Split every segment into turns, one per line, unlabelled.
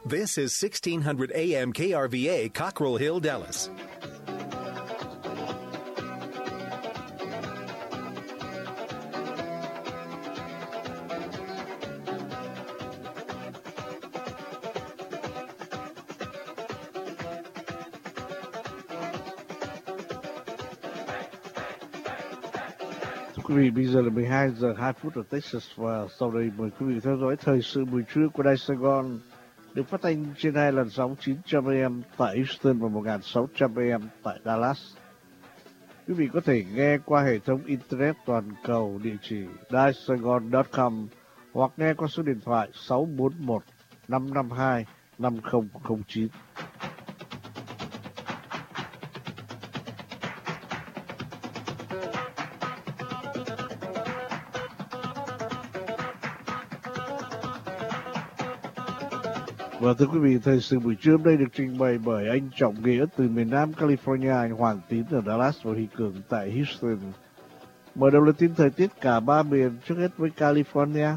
This is 1600 AM KRVA, Cockrell Hill, Dallas.
Quý vị, bây giờ là 12 giờ 2 phút ở Texas và sau đây mời quý vị theo dõi thời sự buổi trưa của Đài Sài Gòn được phát thanh trên hai làn sóng 900 AM tại Houston và 1600 AM tại Dallas. Quý vị có thể nghe qua hệ thống Internet toàn cầu địa chỉ daisaigon.com hoặc nghe qua số điện thoại 641 552 5009. Và thưa quý vị, thời sự buổi trưa hôm nay được trình bày bởi anh Trọng Nghĩa từ miền Nam California, anh Hoàng Tín ở Dallas và Huy Cường tại Houston. Mở đầu là tin thời tiết cả ba miền, trước hết với California.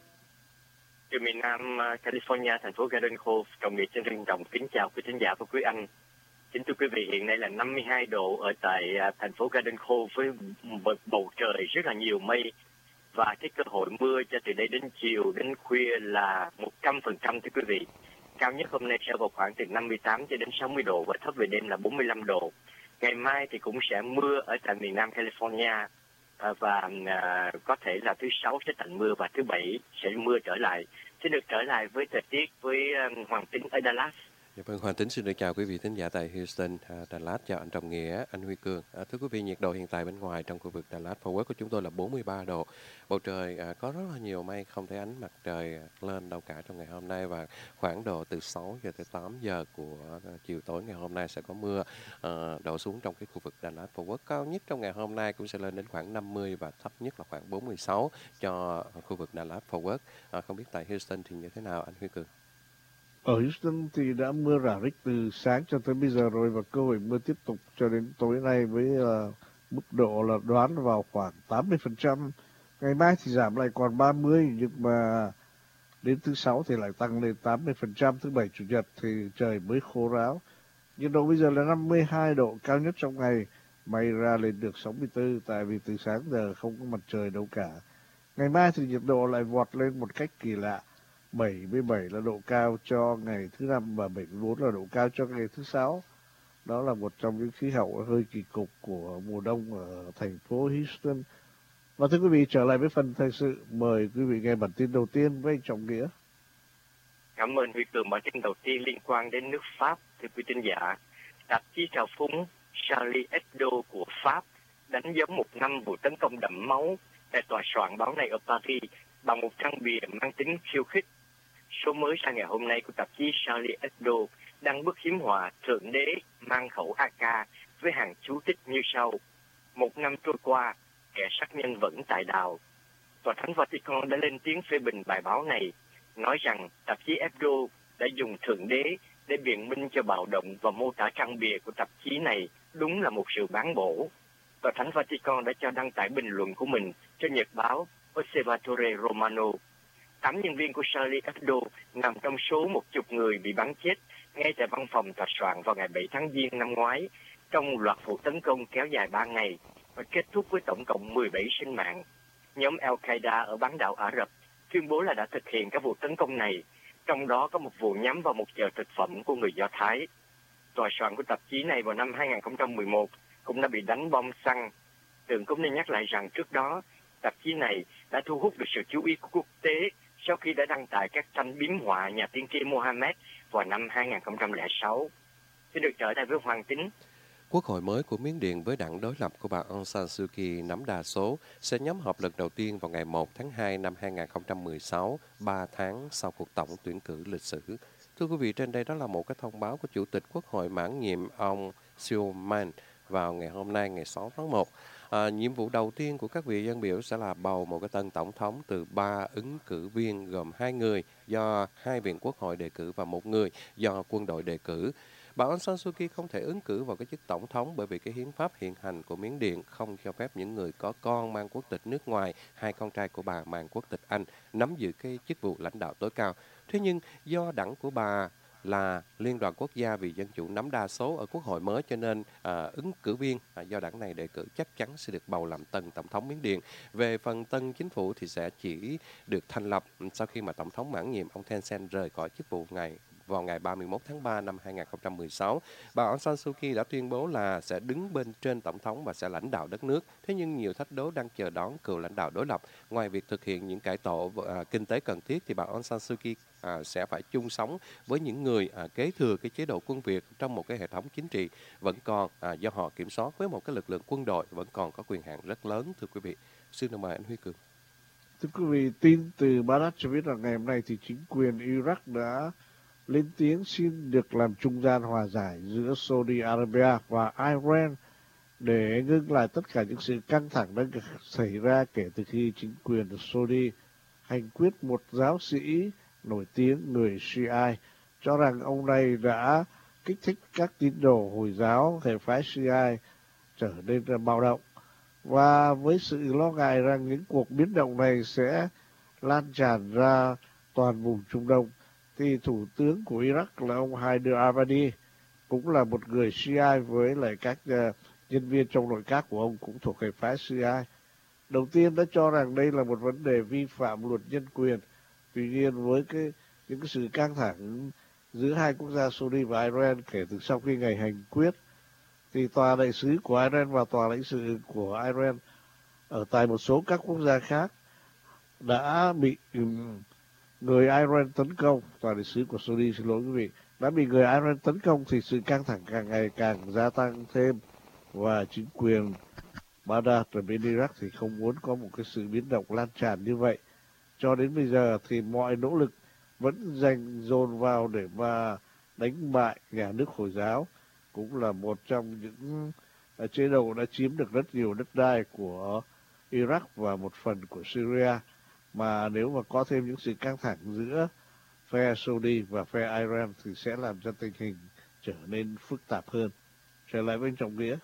Từ miền Nam California, thành phố Garden Cove, Trọng Nghĩa xin trân trọng kính chào quý khán giả và quý anh. Kính thưa quý vị, hiện nay là 52 độ ở tại thành phố Garden Cove với bầu trời rất là nhiều mây. Và cái cơ hội mưa cho từ đây đến chiều, đến khuya là 100% thưa quý vị. Cao nhất hôm nay sẽ vào khoảng từ 58 cho đến 60 độ và thấp về đêm là 45 độ. Ngày mai thì cũng sẽ mưa ở tại miền Nam California và có thể là thứ Sáu sẽ tạnh mưa và thứ Bảy sẽ mưa trở lại. Sẽ được trở lại với thời tiết với Hoàng Tín ở Dallas.
Dạ vâng, Hoàng Tín xin được chào quý vị thính giả tại Houston, Dallas, chào anh Trọng Nghĩa, anh Huy Cường. Thưa quý vị, nhiệt độ hiện tại bên ngoài trong khu vực Dallas Fort Worth của chúng tôi là 43 độ. Bầu trời có rất là nhiều mây, không thấy ánh mặt trời lên đâu cả trong ngày hôm nay và khoảng độ từ 6 giờ tới 8 giờ của chiều tối ngày hôm nay sẽ có mưa đổ xuống trong cái khu vực Dallas Fort Worth. Cao nhất trong ngày hôm nay cũng sẽ lên đến khoảng 50 và thấp nhất là khoảng 46 cho khu vực Dallas Fort Worth. Không biết tại Houston thì như thế nào anh Huy Cường?
Ở Houston thì đã mưa rả rích từ sáng cho tới bây giờ rồi và cơ hội mưa tiếp tục cho đến tối nay với mức độ là đoán vào khoảng 80%. Ngày mai thì giảm lại còn 30 nhưng mà đến thứ Sáu thì lại tăng lên 80%. Thứ Bảy Chủ nhật thì trời mới khô ráo. Nhiệt độ bây giờ là 52 độ, cao nhất trong ngày may ra lên được 64 tại vì từ sáng giờ không có mặt trời đâu cả. Ngày mai thì nhiệt độ lại vọt lên một cách kỳ lạ. 77 là độ cao cho ngày thứ Năm và 74 là độ cao cho ngày thứ Sáu. Đó là một trong những khí hậu hơi kỳ cục của mùa đông ở thành phố Houston. Và thưa quý vị, trở lại với phần thời sự, mời quý vị nghe bản tin đầu tiên với anh Trọng Nghĩa.
Cảm ơn Huy Cường. Bản tin đầu tiên liên quan đến nước Pháp. Thưa quý thính giả, tạp chí trào phúng Charlie Hebdo của Pháp đánh dấu một năm vụ tấn công đẫm máu tại tòa soạn báo này ở Paris bằng một trang bìa mang tính khiêu khích. Số mới ra ngày hôm nay của tạp chí Charlie Hebdo đăng bức hiếm họa Thượng Đế mang khẩu AK với hàng chú thích như sau: một năm trôi qua, kẻ sát nhân vẫn tại đào. Tòa Thánh Vatican đã lên tiếng phê bình bài báo này, nói rằng tạp chí Hebdo đã dùng Thượng Đế để biện minh cho bạo động và mô tả trang bìa của tạp chí này đúng là một sự bán bổ. Tòa Thánh Vatican đã cho đăng tải bình luận của mình cho nhật báo Osservatore Romano. 8 nhân viên của Charlie Hebdo nằm trong số 10 người bị bắn chết ngay tại văn phòng tòa soạn vào ngày 7 tháng Giêng năm ngoái trong loạt vụ tấn công kéo dài 3 ngày và kết thúc với tổng cộng 17 sinh mạng. Nhóm Al-Qaeda ở bán đảo Ả Rập tuyên bố là đã thực hiện các vụ tấn công này, trong đó có một vụ nhắm vào một chợ thực phẩm của người Do Thái. Tòa soạn của tạp chí này vào năm 2011 cũng đã bị đánh bom xăng. Tưởng cũng nên nhắc lại rằng trước đó, tạp chí này đã thu hút được sự chú ý của quốc tế sau khi đã đăng tải các tranh biếm họa nhà tiên tri Mohammed vào năm 2006. Xin được trở lại với Hoàng Tín.
Quốc hội mới của Miến Điện với đảng đối lập của bà Aung San Suu Kyi nắm đa số sẽ nhóm họp lần đầu tiên vào ngày 1 tháng 2 năm 2016, 3 tháng sau cuộc tổng tuyển cử lịch sử. Thưa quý vị, trên đây đó là một cái thông báo của Chủ tịch Quốc hội mãn nhiệm ông Siu Man vào ngày hôm nay, ngày 6 tháng 1. Nhiệm vụ đầu tiên của các vị dân biểu sẽ là bầu một cái tân tổng thống từ 3 ứng cử viên gồm 2 người do 2 viện quốc hội đề cử và 1 người do quân đội đề cử. Bà Aung San Suu Kyi không thể ứng cử vào cái chức tổng thống bởi vì cái hiến pháp hiện hành của Miến Điện không cho phép những người có con mang quốc tịch nước ngoài, 2 con trai của bà mang quốc tịch Anh, nắm giữ cái chức vụ lãnh đạo tối cao. Thế nhưng do đảng của bà là Liên đoàn Quốc gia vì Dân chủ nắm đa số ở Quốc hội mới, cho nên ứng cử viên do đảng này đề cử chắc chắn sẽ được bầu làm tân tổng thống Miến Điện. Về phần tân chính phủ thì sẽ chỉ được thành lập sau khi mà tổng thống mãn nhiệm ông Thein Sein rời khỏi chức vụ vào ngày 31 tháng 3 năm 2016. Bà Aung San Suu Kyi đã tuyên bố là sẽ đứng bên trên tổng thống và sẽ lãnh đạo đất nước. Thế nhưng nhiều thách đố đang chờ đón cựu lãnh đạo đối lập. Ngoài việc thực hiện những cải tổ kinh tế cần thiết thì bà Aung San Suu Kyi sẽ phải chung sống với những người kế thừa cái chế độ quân Việt trong một cái hệ thống chính trị vẫn còn do họ kiểm soát, với một cái lực lượng quân đội vẫn còn có quyền hạn rất lớn, thưa quý vị. Xin mời anh Huy Cường.
Thưa quý vị, tin từ Baghdad cho biết là ngày hôm nay thì chính quyền Iraq đã lên tiếng xin được làm trung gian hòa giải giữa Saudi Arabia và Iran để ngưng lại tất cả những sự căng thẳng đang xảy ra kể từ khi chính quyền Saudi hành quyết một giáo sĩ nổi tiếng người Shia, cho rằng ông này đã kích thích các tín đồ Hồi giáo hệ phái Shia trở nên bạo động. Và với sự lo ngại rằng những cuộc biến động này sẽ lan tràn ra toàn vùng Trung Đông, thì Thủ tướng của Iraq là ông Haider Abadi, cũng là một người Shia với lại các nhân viên trong nội các của ông cũng thuộc hệ phái Shia, đầu tiên đã cho rằng đây là một vấn đề vi phạm luật nhân quyền. Tuy nhiên với những cái sự căng thẳng giữa hai quốc gia Saudi và Iran kể từ sau khi ngày hành quyết, thì tòa đại sứ của Iran và tòa lãnh sự của Iran ở tại một số các quốc gia khác đã bị người Iran tấn công. Tòa đại sứ của Saudi, xin lỗi quý vị, đã bị người Iran tấn công, thì sự căng thẳng càng ngày càng gia tăng thêm, và chính quyền Baghdad ở bên Iraq thì không muốn có một cái sự biến động lan tràn như vậy. Cho đến bây giờ thì mọi nỗ lực vẫn dồn vào để mà đánh bại nhà nước Hồi giáo, cũng là một trong những chế độ đã chiếm được rất nhiều đất đai của Iraq và một phần của Syria. Mà nếu mà có thêm những sự căng thẳng giữa phe Saudi và phe Iran thì sẽ làm cho tình hình trở nên phức tạp hơn. Trở lại với anh Trọng Nghĩa.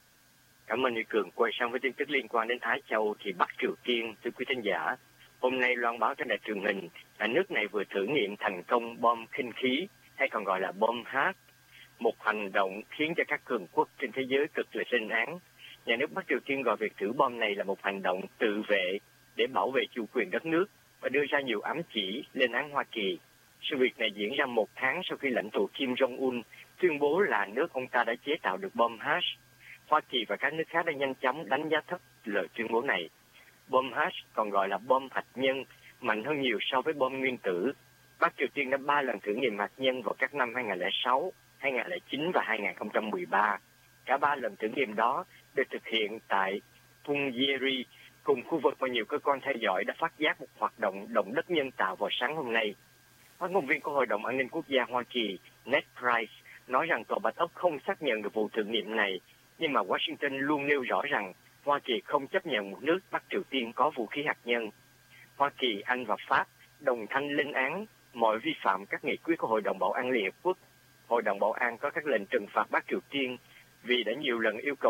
Cảm ơn Huy Cường. Quay sang với tin tức liên quan đến Thái Châu thì Bắc Triều Tiên, thưa quý thính giả, hôm nay loan báo trên đài truyền hình là nước này vừa thử nghiệm thành công bom khinh khí, hay còn gọi là bom H, một hành động khiến cho các cường quốc trên thế giới cực là lên án. Nhà nước Bắc Triều Tiên gọi việc thử bom này là một hành động tự vệ để bảo vệ chủ quyền đất nước và đưa ra nhiều ám chỉ lên án Hoa Kỳ. Sự việc này diễn ra một tháng sau khi lãnh tụ Kim Jong-un tuyên bố là nước ông ta đã chế tạo được bom H. Hoa Kỳ và các nước khác đã nhanh chóng đánh giá thấp lời tuyên bố này. Bom H, còn gọi là bom hạt nhân, mạnh hơn nhiều so với bom nguyên tử. Bắc Triều Tiên đã 3 lần thử nghiệm hạt nhân vào các năm 2006, 2009 và 2013. Cả 3 lần thử nghiệm đó được thực hiện tại Punggye-ri, cùng khu vực mà nhiều cơ quan theo dõi đã phát giác một hoạt động động đất nhân tạo vào sáng hôm nay. Phát ngôn viên của Hội đồng An ninh Quốc gia Hoa Kỳ Ned Price nói rằng Tòa Bạch Ốc không xác nhận được vụ thử nghiệm này, nhưng mà Washington luôn nêu rõ rằng Hoa Kỳ không chấp nhận một nước Bắc Triều Tiên có vũ khí hạt nhân. Hoa Kỳ, Anh và Pháp đồng thanh lên án mọi vi phạm các nghị quyết của Hội đồng Bảo an Liên Hợp Quốc. Hội đồng Bảo an có các lệnh trừng phạt Bắc Triều Tiên vì đã nhiều lần yêu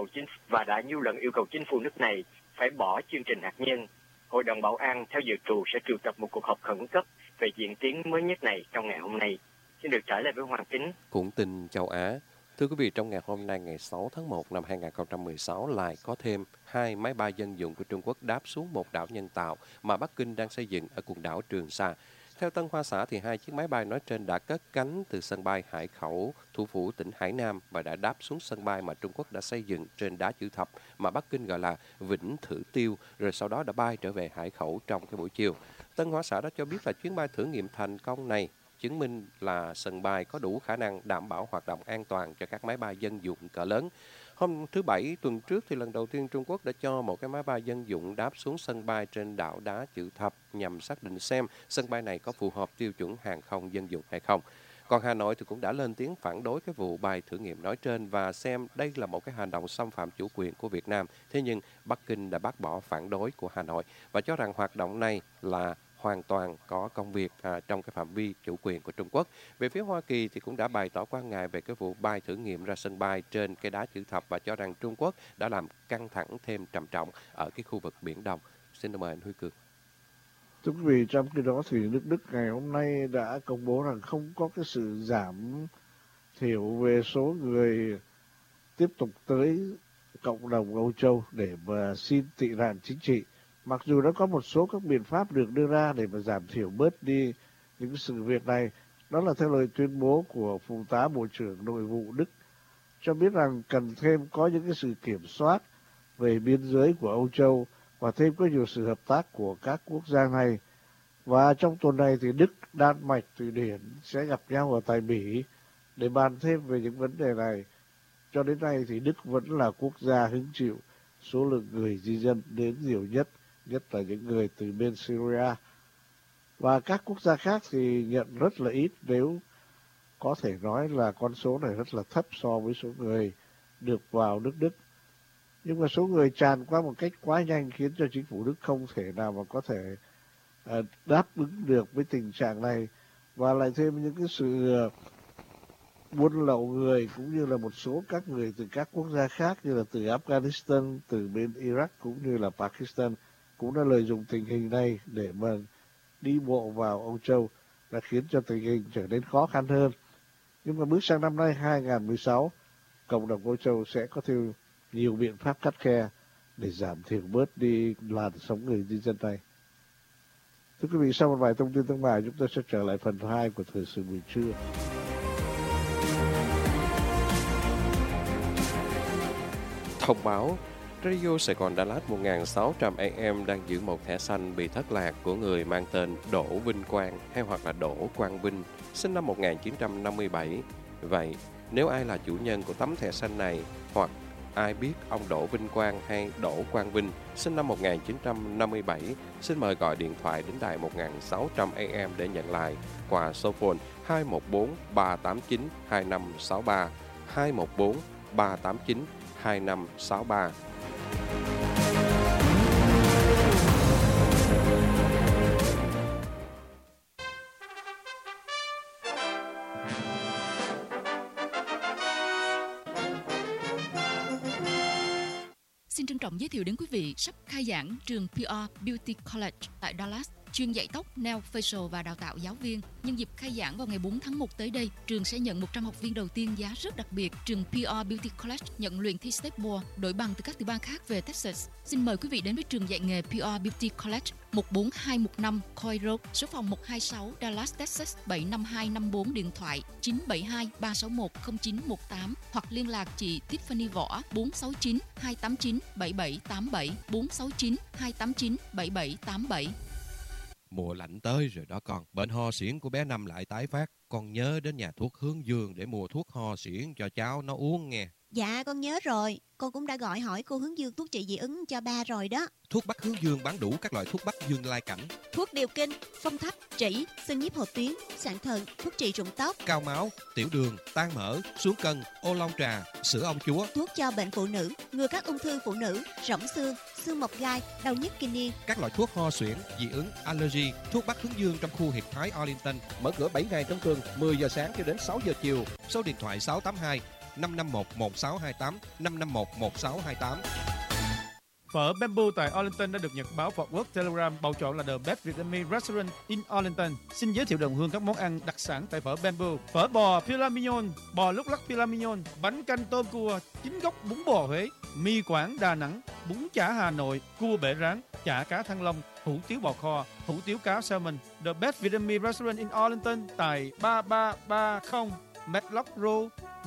cầu chính phủ nước này phải bỏ chương trình hạt nhân. Hội đồng Bảo an theo dự trù sẽ triệu tập một cuộc họp khẩn cấp về diễn tiến mới nhất này trong ngày hôm nay. Xin được trở lại với Hoàng Kính.
Cũng tin châu Á. Thưa quý vị, trong ngày hôm nay, ngày 6 tháng 1 năm 2016, lại có thêm 2 máy bay dân dụng của Trung Quốc đáp xuống một đảo nhân tạo mà Bắc Kinh đang xây dựng ở quần đảo Trường Sa. Theo Tân Hoa Xã, thì 2 chiếc máy bay nói trên đã cất cánh từ sân bay Hải Khẩu, thủ phủ tỉnh Hải Nam, và đã đáp xuống sân bay mà Trung Quốc đã xây dựng trên đá chữ thập mà Bắc Kinh gọi là Vĩnh Thử Tiêu, rồi sau đó đã bay trở về Hải Khẩu trong cái buổi chiều. Tân Hoa Xã đã cho biết là chuyến bay thử nghiệm thành công này chứng minh là sân bay có đủ khả năng đảm bảo hoạt động an toàn cho các máy bay dân dụng cỡ lớn. Hôm thứ Bảy tuần trước thì lần đầu tiên Trung Quốc đã cho một cái máy bay dân dụng đáp xuống sân bay trên đảo đá chữ thập nhằm xác định xem sân bay này có phù hợp tiêu chuẩn hàng không dân dụng hay không. Còn Hà Nội thì cũng đã lên tiếng phản đối cái vụ bay thử nghiệm nói trên và xem đây là một cái hành động xâm phạm chủ quyền của Việt Nam. Thế nhưng Bắc Kinh đã bác bỏ phản đối của Hà Nội và cho rằng hoạt động này là hoàn toàn có công việc trong cái phạm vi chủ quyền của Trung Quốc. Về phía Hoa Kỳ thì cũng đã bày tỏ quan ngại về cái vụ bay thử nghiệm ra sân bay trên cái đá chữ thập và cho rằng Trung Quốc đã làm căng thẳng thêm trầm trọng ở cái khu vực Biển Đông. Xin mời anh Huy Cường.
Thưa quý vị, trong khi đó thì nước Đức ngày hôm nay đã công bố rằng không có cái sự giảm thiểu về số người tiếp tục tới cộng đồng Âu Châu để mà xin tị nạn chính trị. Mặc dù đã có một số các biện pháp được đưa ra để mà giảm thiểu bớt đi những sự việc này. Đó là theo lời tuyên bố của Phụ tá Bộ trưởng Nội vụ Đức, cho biết rằng cần thêm có những cái sự kiểm soát về biên giới của Âu Châu và thêm có nhiều sự hợp tác của các quốc gia này. Và trong tuần này thì Đức, Đan Mạch, Thụy Điển sẽ gặp nhau ở tại Bỉ để bàn thêm về những vấn đề này. Cho đến nay thì Đức vẫn là quốc gia hứng chịu số lượng người di dân đến nhiều nhất, nhất là những người từ bên Syria. Và các quốc gia khác thì nhận rất là ít, nếu có thể nói là con số này rất là thấp so với số người được vào nước Đức. Nhưng mà số người tràn qua một cách quá nhanh khiến cho chính phủ Đức không thể nào mà có thể đáp ứng được với tình trạng này. Và lại thêm những cái sự buôn lậu người cũng như là một số các người từ các quốc gia khác như là từ Afghanistan, từ bên Iraq cũng như là Pakistan cũng đã lợi dụng tình hình này để mà đi bộ vào Âu Châu, đã khiến cho tình hình trở nên khó khăn hơn. Nhưng mà bước sang năm nay 2016, cộng đồng Âu Châu sẽ có thêm nhiều biện pháp khắt khe để giảm thiểu bớt đi làn sóng người di dân này. Thưa quý vị, sau một vài thông tin thương mại, chúng tôi sẽ trở lại phần 2 của thời sự buổi trưa.
Thông báo, Radio Sài Gòn Đà Lạt 1600 AM đang giữ một thẻ xanh bị thất lạc của người mang tên Đỗ Vinh Quang hay hoặc là Đỗ Quang Vinh, sinh năm 1957. Vậy, nếu ai là chủ nhân của tấm thẻ xanh này hoặc ai biết ông Đỗ Vinh Quang hay Đỗ Quang Vinh, sinh năm 1957, xin mời gọi điện thoại đến đài 1600 AM để nhận lại qua số phone 214 389 2563, 214 389 2563.
Xin trân trọng giới thiệu đến quý vị sắp khai giảng trường PR Beauty College tại Dallas, chuyên dạy tóc, nail, facial và đào tạo giáo viên. Nhân dịp khai giảng vào ngày 4 tháng 1 tới đây, trường sẽ nhận 100 học viên đầu tiên giá rất đặc biệt. Trường PR Beauty College nhận luyện thi Step 4, đổi bằng từ các tiểu bang khác về Texas. Xin mời quý vị đến với trường dạy nghề PR Beauty College, 14215 Coy Road, số phòng 126, Dallas, Texas 75254, điện thoại 972 361 0918 hoặc liên lạc chị Tiffany Võ 469 289 7787 469 289 7787.
Mùa lạnh tới rồi đó con. Bệnh ho suyễn của bé Năm lại tái phát. Con nhớ đến nhà thuốc Hướng Dương để mua thuốc ho suyễn cho cháu nó uống nghe.
Dạ con nhớ rồi. Con cũng đã gọi hỏi cô Hướng Dương thuốc trị dị ứng cho ba rồi đó.
Thuốc Bắc Hướng Dương bán đủ các loại thuốc Bắc Dương lai cảnh.
Thuốc điều kinh, phong thấp, trĩ, xương nhiếp hột tuyến, sạn thận, thuốc trị rụng tóc,
cao máu, tiểu đường, tan mỡ, xuống cân, ô long trà, sữa ông chúa.
Thuốc cho bệnh phụ nữ, ngừa các ung thư phụ nữ, rỗng xương, xương mọc gai, đau nhức kinh niên.
Các loại thuốc ho suyễn, dị ứng, allergy. Thuốc Bắc Hướng Dương trong khu Hiệp Thái Arlington.
Mở cửa 7 ngày trong tuần, 10 giờ sáng cho đến 6 giờ chiều.
Số điện thoại 682 551 1628 551 1628.
Phở Bamboo tại Arlington đã được nhật báo Fort Worth Telegram bầu chọn là The Best Vietnamese Restaurant in Arlington. Xin giới thiệu đồng hương các món ăn đặc sản tại phở Bamboo: phở bò filet mignon, bò lúc lắc filet mignon, bánh canh tôm cua, chính gốc bún bò Huế, mì Quảng Đà Nẵng, bún chả Hà Nội, cua bể rán, chả cá Thăng Long, hủ tiếu bò kho, hủ tiếu cá salmon. The Best Vietnamese Restaurant in Arlington tại 3330 Medlock Road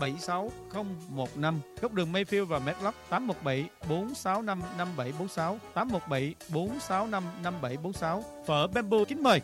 76015, góc đường Mayfield và Medlock, 817 465 5746, 817 465 5746. Phở Bamboo kính mời.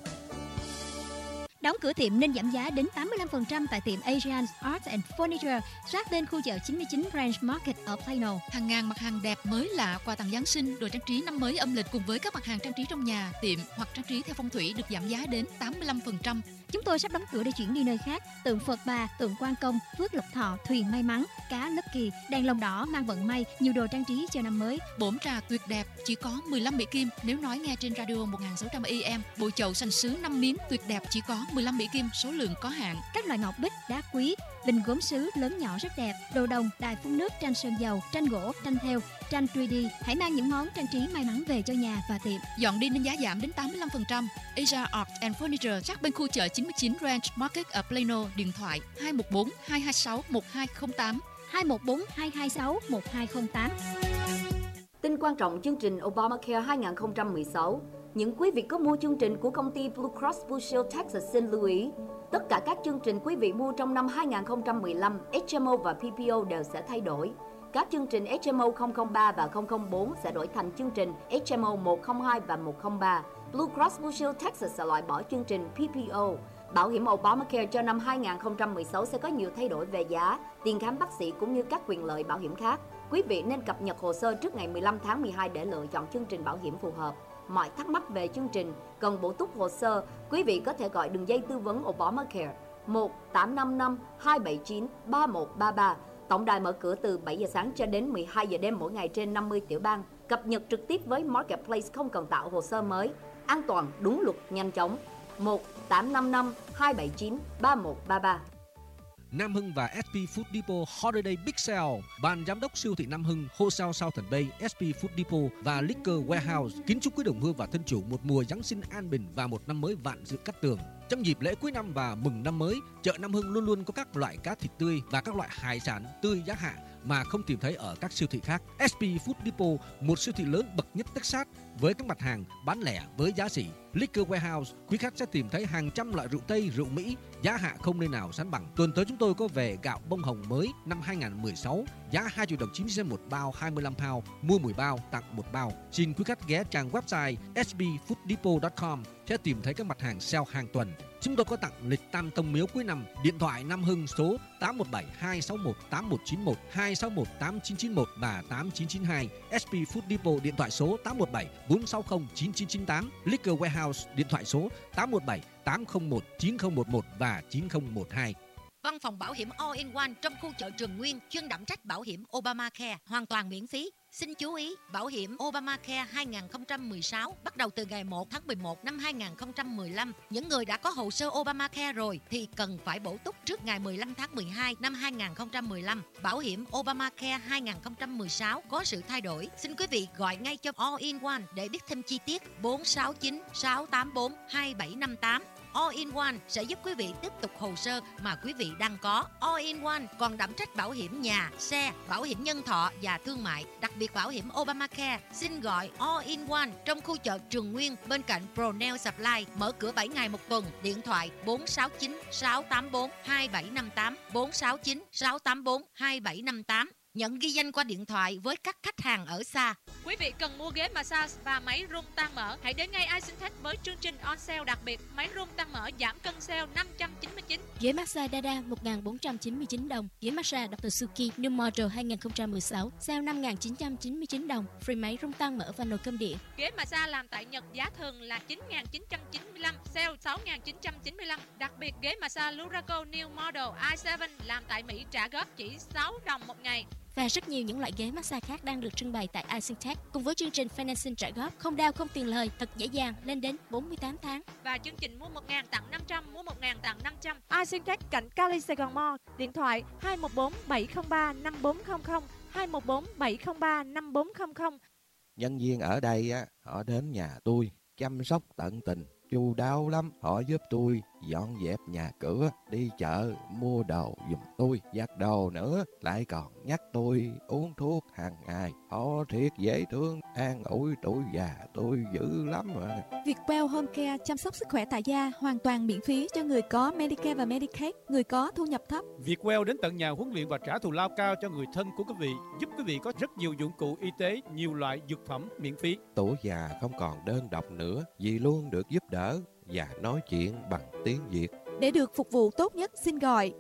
Đóng cửa tiệm nên giảm giá đến 85% tại tiệm Asian Art and Furniture sát bên khu chợ 99 Branch Market ở Plano.
Hàng ngàn mặt hàng đẹp mới lạ, quà tặng Giáng sinh, đồ trang trí năm mới âm lịch cùng với các mặt hàng trang trí trong nhà, tiệm hoặc trang trí theo phong thủy được giảm giá đến 85%.
Chúng tôi sắp đóng cửa để chuyển đi nơi khác. Tượng Phật Bà, tượng Quan Công, Phước Lộc Thọ, thuyền may mắn, cá Lucky, đèn lồng đỏ mang vận may, nhiều đồ trang trí cho năm mới.
Bổn trà tuyệt đẹp chỉ có 15 Mỹ Kim nếu nói nghe trên radio 1600 AM. Bộ chậu sành sứ 5 miếng tuyệt đẹp chỉ có 15 Mỹ Kim, số lượng có hạn.
Các loại ngọc bích, đá quý, bình gốm sứ lớn nhỏ rất đẹp, đồ đồng, đài phun nước, tranh sơn dầu, tranh gỗ, tranh thêu, tranh 3D. Hãy mang những món trang trí may mắn về cho nhà và tiệm.
Dọn đi nên giá giảm đến 85%. Asia Art and Furniture chắc bên khu chợ 99 Ranch Market ở Plano. Điện thoại 214 226 1208
214 226 1208.
Tin quan trọng chương trình Obamacare 2016. Những quý vị có mua chương trình của công ty Blue Cross Blue Shield Texas xin lưu ý. Tất cả các chương trình quý vị mua trong năm 2015, HMO và PPO đều sẽ thay đổi. Các chương trình HMO 003 và 004 sẽ đổi thành chương trình HMO 102 và 103. Blue Cross Blue Shield Texas sẽ loại bỏ chương trình PPO. Bảo hiểm Obamacare cho năm 2016 sẽ có nhiều thay đổi về giá, tiền khám bác sĩ cũng như các quyền lợi bảo hiểm khác. Quý vị nên cập nhật hồ sơ trước ngày 15 tháng 12 để lựa chọn chương trình bảo hiểm phù hợp. Mọi thắc mắc về chương trình, cần bổ túc hồ sơ, quý vị có thể gọi đường dây tư vấn Obamacare 1-855-279-3133. Tổng đài mở cửa từ 7 giờ sáng cho đến 12 giờ đêm mỗi ngày trên 50 tiểu bang. Cập nhật trực tiếp với Marketplace không cần tạo hồ sơ mới. An toàn, đúng luật, nhanh chóng. 1-855-279-3133.
Nam Hưng và SP Food Depot Holiday Big Sale. Ban giám đốc siêu thị Nam Hưng, Wholesale Southern Bay, SP Food Depot và Liquor Warehouse kính chúc quý đồng hương và thân chủ một mùa Giáng sinh an bình và một năm mới vạn sự cát tường. Trong dịp lễ cuối năm và mừng năm mới, chợ Nam Hưng luôn luôn có các loại cá thịt tươi và các loại hải sản tươi giá hạ mà không tìm thấy ở các siêu thị khác. SP Food Depot, một siêu thị lớn bậc nhất Texas với các mặt hàng bán lẻ với giá sỉ. Liquor Warehouse, quý khách sẽ tìm thấy hàng trăm loại rượu Tây, rượu Mỹ, giá hạ không nơi nào sánh bằng. Tuần tới chúng tôi có về gạo bông hồng mới năm 2016, giá 2 triệu đồng 90 cent một bao 25 pound, mua 10 bao tặng 1 bao. Xin quý khách ghé trang website sbfooddepot.com sẽ tìm thấy các mặt hàng sale hàng tuần. Chúng tôi có tặng lịch tam tông miếu cuối năm. Điện thoại Nam Hưng số 817-261-8191, 261-8991 và 8992. SP Food Depot điện thoại số 817-460-9998. Liquor Warehouse điện thoại số 817-801-9011 và 9012.
Văn phòng bảo hiểm All-in-One trong khu chợ Trường Nguyên chuyên đảm trách bảo hiểm Obamacare hoàn toàn miễn phí. Xin chú ý, bảo hiểm Obamacare 2016 bắt đầu từ ngày 1 tháng 11 năm 2015. Những người đã có hồ sơ Obamacare rồi thì cần phải bổ túc trước ngày 15 tháng 12 năm 2015. Bảo hiểm Obamacare 2016 có sự thay đổi. Xin quý vị gọi ngay cho All-in-One để biết thêm chi tiết. 469-684-2758. All-in-One sẽ giúp quý vị tiếp tục hồ sơ mà quý vị đang có. All-in-One còn đảm trách bảo hiểm nhà, xe, bảo hiểm nhân thọ và thương mại, đặc biệt bảo hiểm Obamacare. Xin gọi All-in-One trong khu chợ Trường Nguyên bên cạnh Pronel Supply, mở cửa 7 ngày một tuần. Điện thoại 469-684-2758, 469-684-2758. Nhận ghi danh qua điện thoại với các khách hàng ở xa.
Quý vị cần mua ghế massage và máy rung tan mỡ, hãy đến ngay Icentech với chương trình on sale đặc biệt. Máy rung tan mỡ giảm cân sale 599.
Ghế massage Dada 1.499 đồng. Ghế massage Dr. Suki New Model 2016 sale 5.999 đồng. Free máy rung tan mỡ và nồi cơm điện.
Ghế massage làm tại Nhật giá thường là 9.995, sale 6.995. Đặc biệt ghế massage Luraco New Model i7 làm tại Mỹ trả góp chỉ 6 đồng một ngày.
Và rất nhiều những loại ghế massage khác đang được trưng bày tại Icentech cùng với chương trình financing trả góp không đau không tiền lời, thật dễ dàng lên đến 48 tháng.
Và chương trình mua 1.000 tặng 500, mua 1.000 tặng 500. Icentech cạnh Cali Saigon Mall, điện thoại 214-703-5400, 214-703-5400.
Nhân viên ở đây á, họ đến nhà tôi chăm sóc tận tình, chu đáo lắm. Họ giúp tôi dọn dẹp nhà cửa, đi chợ mua đồ giùm tôi, giặt đồ nữa, lại còn nhắc tôi uống thuốc hàng ngày. Họ thiệt dễ thương, an ủi tuổi già tôi dữ lắm mà.
Vietwell Home Care chăm sóc sức khỏe tại gia hoàn toàn miễn phí cho người có Medicare và Medicaid, người có thu nhập thấp.
Vietwell đến tận nhà huấn luyện và trả thù lao cao cho người thân của quý vị, giúp quý vị có rất nhiều dụng cụ y tế, nhiều loại dược phẩm miễn phí.
Tuổi già không còn đơn độc nữa, vì luôn được giúp đỡ và nói chuyện bằng tiếng Việt.
Để được phục vụ tốt nhất, xin gọi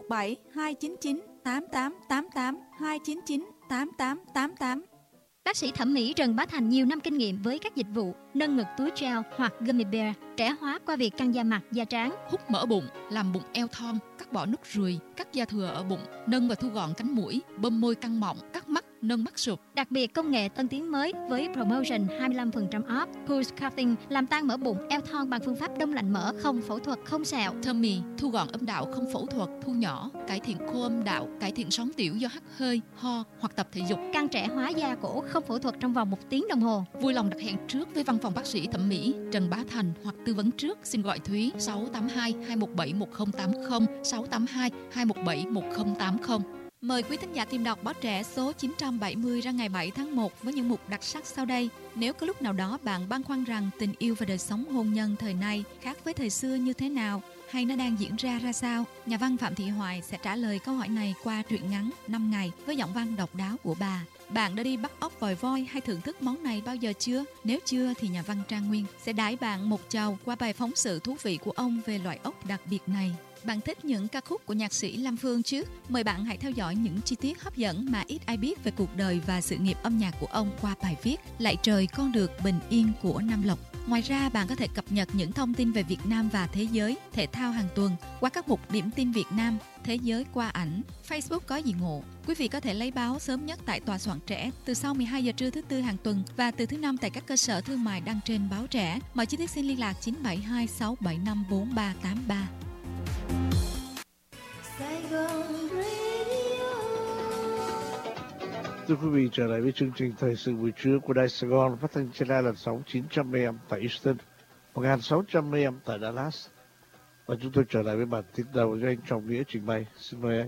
817-299-8888, 299-8888.
Bác sĩ thẩm mỹ Trần Bá Thành nhiều năm kinh nghiệm với các dịch vụ nâng ngực túi gel hoặc gummy bear, trẻ hóa qua việc căng da mặt, da trán,
hút mỡ bụng, làm bụng eo thon, cắt bỏ nút ruồi, cắt da thừa ở bụng, nâng và thu gọn cánh mũi, bơm môi căng mọng, cắt mắt, nâng mắt sụp.
Đặc biệt công nghệ tân tiến mới với promotion 25% off, pulse cutting làm tan mỡ bụng, eo thon bằng phương pháp đông lạnh mỡ, không phẫu thuật, không sẹo.
Tummy, thu gọn âm đạo không phẫu thuật, thu nhỏ, cải thiện khô âm đạo, cải thiện sóng tiểu do hắt hơi, ho hoặc tập thể dục.
Căng trẻ hóa da cổ không phẫu thuật trong vòng 1 tiếng đồng hồ.
Vui lòng đặt hẹn trước với văn phòng bác sĩ thẩm mỹ Trần Bá Thành hoặc tư vấn trước xin gọi Thúy 682 217 1080 682 217 1080.
Mời quý thính giả tìm đọc báo trẻ số 970 ra ngày 7 tháng 1 với những mục đặc sắc sau đây. Nếu có lúc nào đó bạn băn khoăn rằng tình yêu và đời sống hôn nhân thời nay khác với thời xưa như thế nào, hay nó đang diễn ra sao, nhà văn Phạm Thị Hoài sẽ trả lời câu hỏi này qua truyện ngắn 5 ngày với giọng văn độc đáo của bà. Bạn đã đi bắt ốc vòi voi hay thưởng thức món này bao giờ chưa? Nếu chưa thì nhà văn Trang Nguyên sẽ đãi bạn một chầu qua bài phóng sự thú vị của ông về loại ốc đặc biệt này. Bạn thích những ca khúc của nhạc sĩ Lam Phương chứ? Mời bạn hãy theo dõi những chi tiết hấp dẫn mà ít ai biết về cuộc đời và sự nghiệp âm nhạc của ông qua bài viết Lạy trời con được bình yên của Nam Lộc. Ngoài ra, bạn có thể cập nhật những thông tin về Việt Nam và thế giới, thể thao hàng tuần qua các mục Điểm tin Việt Nam, Thế giới qua ảnh, Facebook có gì ngộ. Quý vị có thể lấy báo sớm nhất tại Tòa soạn trẻ từ sau 12 giờ trưa thứ Tư hàng tuần và từ thứ Năm tại các cơ sở thương mại đăng trên báo trẻ. Mọi chi tiết xin liên lạc 972 675 4383.
Thưa quý vị, trở lại với chương trình Thời sự buổi trưa của Đài Sài Gòn, phát thanh trên đài làn sóng 900 AM tại Houston, 1600 AM tại Dallas. Và chúng tôi trở lại với bản tin đầu do anh Trọng Nghĩa trình bày. Xin mời anh.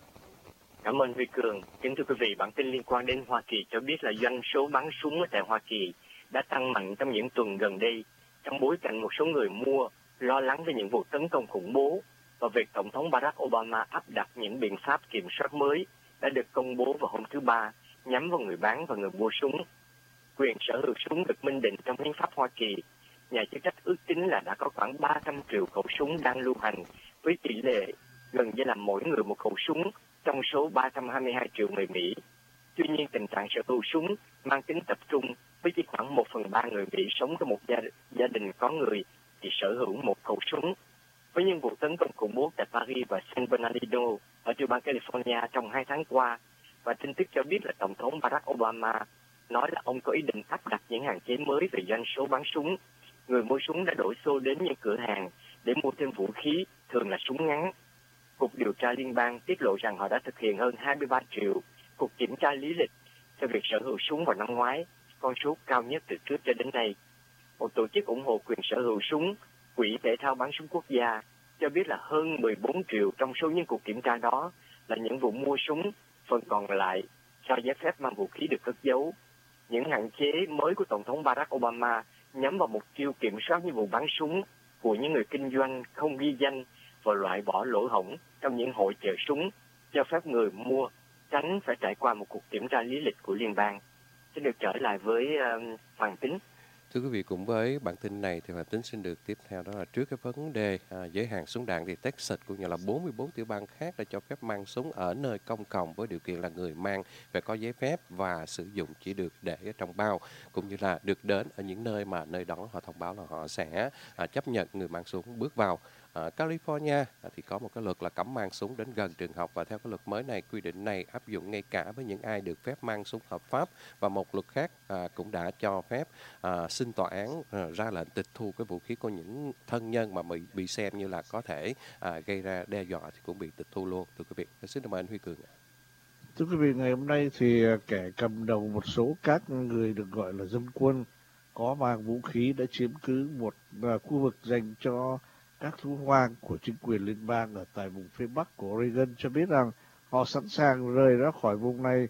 Cảm ơn Huy Cường. Kính thưa quý vị, bản tin liên quan đến Hoa Kỳ cho biết là doanh số bắn súng ở tại Hoa Kỳ đã tăng mạnh trong những tuần gần đây, trong bối cảnh một số người mua lo lắng về những vụ tấn công khủng bố và việc Tổng thống Barack Obama áp đặt những biện pháp kiểm soát mới đã được công bố vào hôm thứ Ba nhắm vào người bán và người mua súng. Quyền sở hữu súng được minh định trong hiến pháp Hoa Kỳ. Nhà chức trách ước tính là đã có khoảng 300 triệu khẩu súng đang lưu hành với tỷ lệ gần như là mỗi người một khẩu súng trong số 322 triệu người Mỹ. Tuy nhiên, tình trạng sở hữu súng mang tính tập trung với chỉ khoảng 1/3 người Mỹ sống trong một gia đình có người thì sở hữu một khẩu súng. Với những vụ tấn công khủng bố tại Paris và San Bernardino ở tiểu bang California trong 2 tháng qua, và tin tức cho biết là Tổng thống Barack Obama nói là ông có ý định áp đặt những hạn chế mới về doanh số bắn súng. Người mua súng đã đổ xô đến những cửa hàng để mua thêm vũ khí, thường là súng ngắn. Cục điều tra liên bang tiết lộ rằng họ đã thực hiện hơn 23 triệu cuộc kiểm tra lý lịch cho việc sở hữu súng vào năm ngoái, con số cao nhất từ trước cho đến nay. Một tổ chức ủng hộ quyền sở hữu súng, Quỹ Thể thao bắn súng quốc gia, cho biết là hơn 14 triệu trong số những cuộc kiểm tra đó là những vụ mua súng, phần còn lại cho giấy phép mang vũ khí được cất giấu. Những hạn chế mới của Tổng thống Barack Obama nhắm vào mục tiêu kiểm soát những vụ bắn súng của những người kinh doanh không ghi danh và loại bỏ lỗ hổng trong những hội chợ súng, cho phép người mua tránh phải trải qua một cuộc kiểm tra lý lịch của liên bang. Xin được trở lại với Hoàng Tính.
Thưa quý vị, cùng với bản tin này thì Hoàng Tính xin được tiếp theo đó là trước cái vấn đề giới hạn súng đạn thì Texas cũng như là 44 tiểu bang khác đã cho phép mang súng ở nơi công cộng với điều kiện là người mang phải có giấy phép và sử dụng chỉ được để ở trong bao, cũng như là được đến ở những nơi mà nơi đó họ thông báo là họ sẽ chấp nhận người mang súng bước vào. Ở California thì có một cái luật là cấm mang súng đến gần trường học, và theo cái luật mới này, quy định này áp dụng ngay cả với những ai được phép mang súng hợp pháp. Và một luật khác cũng đã cho phép xin tòa án ra lệnh tịch thu cái vũ khí của những thân nhân mà bị xem như là có thể gây ra đe dọa thì cũng bị tịch thu luôn. Thưa quý vị, xin mời anh Huy Cường.
Thưa quý vị, ngày hôm nay thì kẻ cầm đầu một số các người được gọi là dân quân có mang vũ khí đã chiếm cứ một khu vực dành cho các thú hoang của chính quyền liên bang ở tại vùng phía Bắc của Oregon, cho biết rằng họ sẵn sàng rời ra khỏi vùng này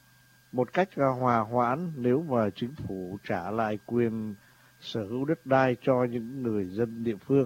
một cách hòa hoãn nếu mà chính phủ trả lại quyền sở hữu đất đai cho những người dân địa phương.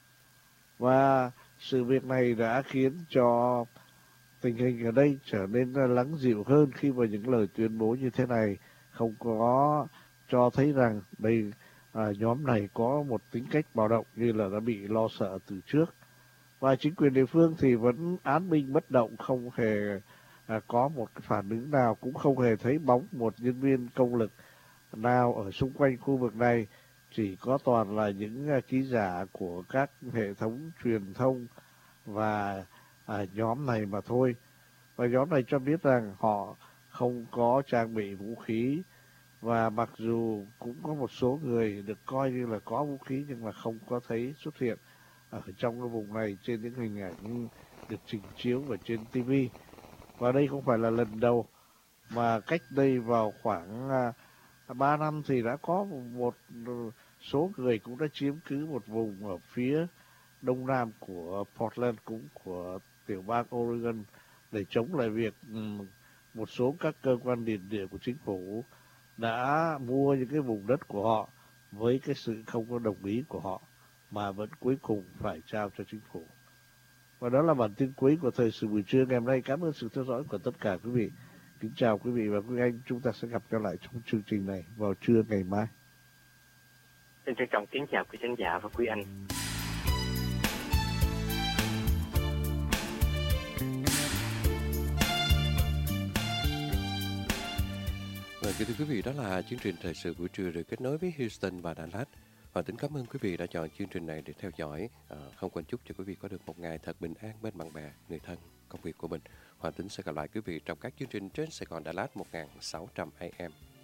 Và sự việc này đã khiến cho tình hình ở đây trở nên lắng dịu hơn khi mà những lời tuyên bố như thế này không có cho thấy rằng đây nhóm này có một tính cách bạo động như là đã bị lo sợ từ trước. Và chính quyền địa phương thì vẫn án binh bất động, không hề có một cái phản ứng nào, cũng không hề thấy bóng một nhân viên công lực nào ở xung quanh khu vực này. Chỉ có toàn là những ký giả của các hệ thống truyền thông và nhóm này mà thôi. Và nhóm này cho biết rằng họ không có trang bị vũ khí, và mặc dù cũng có một số người được coi như là có vũ khí nhưng mà không có thấy xuất hiện ở trong cái vùng này trên những hình ảnh được trình chiếu ở trên TV. Và đây không phải là lần đầu, mà cách đây vào khoảng 3 năm thì đã có một số người cũng đã chiếm cứ một vùng ở phía đông nam của Portland, cũng của tiểu bang Oregon, để chống lại việc một số các cơ quan điền địa của chính phủ đã mua những cái vùng đất của họ với cái sự không có đồng ý của họ, mà vẫn cuối cùng phải trao cho chính phủ. Và đó là bản tin cuối của Thời sự buổi trưa ngày hôm nay. Cảm ơn sự theo dõi của tất cả quý vị. Kính chào quý vị và quý anh. Chúng ta sẽ gặp nhau lại trong chương trình này vào trưa ngày mai.
Xin trân trọng kính chào quý khán giả và quý anh.
Kính thưa quý vị, đó là chương trình Thời sự buổi trưa được kết nối với Houston và Dallas. Hoàng Tính cảm ơn quý vị đã chọn chương trình này để theo dõi. Không quên chúc cho quý vị có được một ngày thật bình an bên bạn bè, người thân, công việc của mình. Hoàng Tính sẽ gặp lại quý vị trong các chương trình trên Sài Gòn Dallas 1600 AM.